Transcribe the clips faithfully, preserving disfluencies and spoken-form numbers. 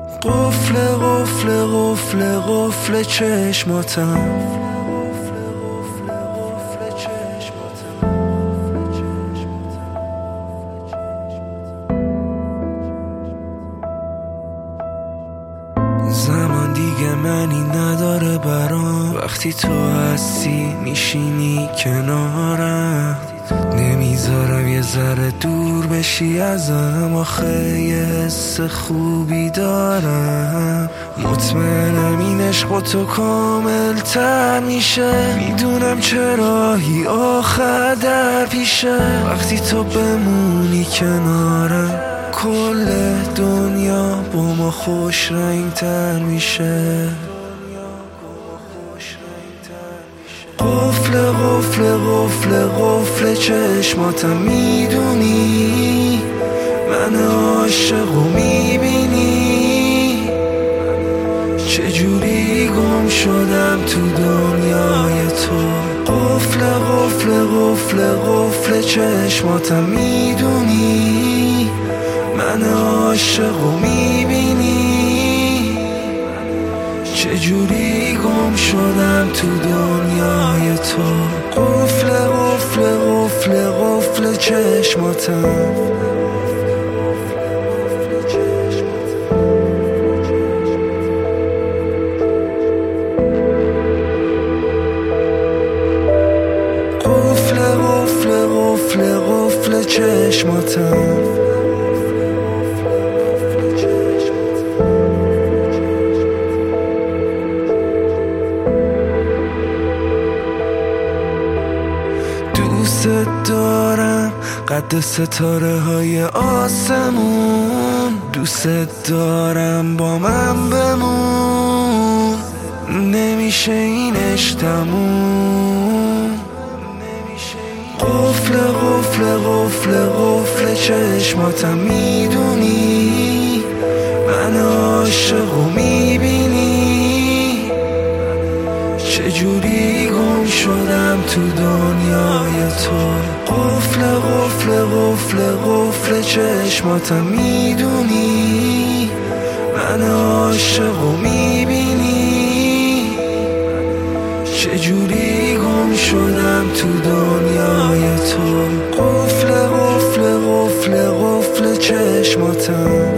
قفل قفل قفل قفل چشماتم. زمان دیگه معنی نداره برام، وقتی تو هستی میشینی کنارم. نمیذارم یه ذره دور بشی ازم، آخه یه حس خوبی دارم. مطمئنم این عشق با تو کامل تر میشه، میدونم چه راهی آخر در پیشه. وقتی تو بمونی کنارم کل دنیا با ما خوش رنگ تر میشه. قفل قفل قفل قفل چشماتم، میدونی من عاشق و میبینی چجوری گم شدم تو دنیای تو. قفل قفل قفل قفل چشماتم، میدونی من عاشق و میبینی چجوری گم شدم تو دنیای تو. قفل قفل قفل قفل چشماتم. قفل قفل قفل قفل چشماتم. دوست دارم قد ستاره های آسمون، دوست دارم با من بمون. نمیشه این عشق تموم. قفل قفل قفل قفل چشماتم، میدونی من عاشق و میبینی چجوری گم شدم تو دنیای تو. قفل قفل قفل قفل چشماتم، میدونی من عاشق و میبینی چجوری گم شدم تو دنیای تو. قفل قفل قفل قفل چشماتم.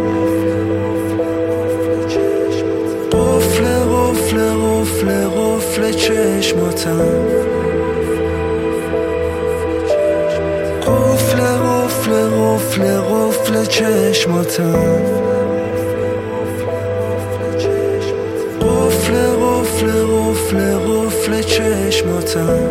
قفل قفل قفل قفل چشماتم. قفل قفل قفل قفل چشماتم. قفل قفل قفل قفل چشماتم.